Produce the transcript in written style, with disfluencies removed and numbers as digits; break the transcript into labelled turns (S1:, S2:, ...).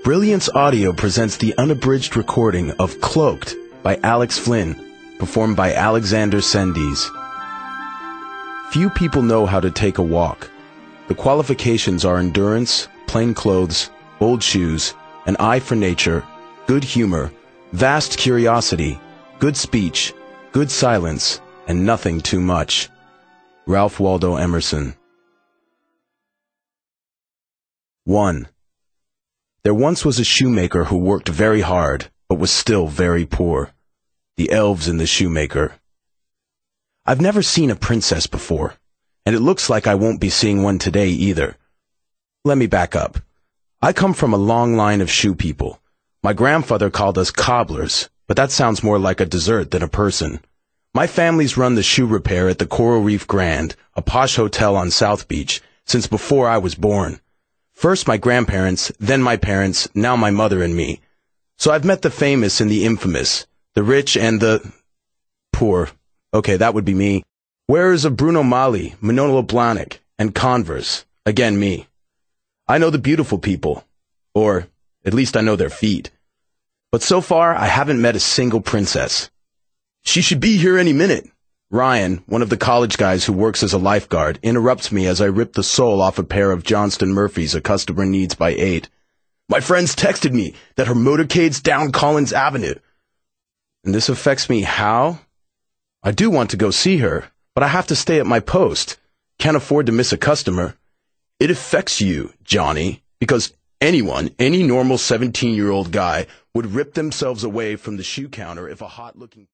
S1: Brilliance Audio presents the unabridged recording of Cloaked by Alex Flynn, performed by Alexander Sendies. Few people know how to take a walk. The qualifications are endurance, plain clothes, bold shoes, an eye for nature, good humor, vast curiosity, good speech, good silence, and nothing too much. Ralph Waldo Emerson. 1. There once was a shoemaker who worked very hard, but was still very poor. The elves in the shoemaker. I've never seen a princess before, and it looks like I won't be seeing one today either. Let me back up. I come from a long line of shoe people. My grandfather called us cobblers, but that sounds more like a dessert than a person. My family's run the shoe repair at the Coral Reef Grand, a posh hotel on South Beach, since before I was born. First my grandparents, then my parents, now my mother and me. So I've met the famous and the infamous, the rich and the poor. Okay, that would be me. Wearers of Bruno Magli, Manolo Blahnik, and Converse. Again, me. I know the beautiful people. Or, at least I know their feet. But so far, I haven't met a single princess. She should be here any minute. Ryan, one of the college guys who works as a lifeguard, interrupts me as I rip the sole off a pair of Johnston Murphys a customer needs by 8. My friends texted me that her motorcade's down Collins Avenue. And this affects me how? I do want to go see her, but I have to stay at my post. Can't afford to miss a customer. It affects you, Johnny, because anyone, any normal 17-year-old guy, would rip themselves away from the shoe counter if a hot-looking